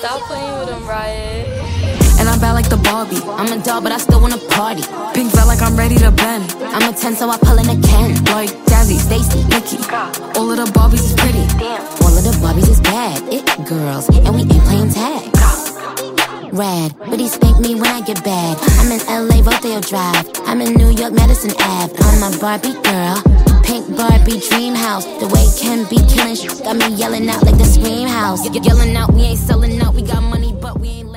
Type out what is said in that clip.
Stop playing with him, Riot. And I'm bad like the Barbie. I'm a doll, but I still wanna party. Pink felt like I'm ready to bend. I'm a 10, so I pull in a Ken. Like Jazzy, Stacy, Nikki. All of the Barbies is pretty. All of the Barbies is bad. It girls, and we ain't playing tag. Rad, but he spank me when I get bad. I'm in LA, Rodeo Drive. I'm in New York, Madison Ave. I'm a Barbie girl. Pink Barbie dream house. The way Ken be killing shit got me yelling out like the Scream House. Yelling out, we ain't selling out. We got money, but we ain't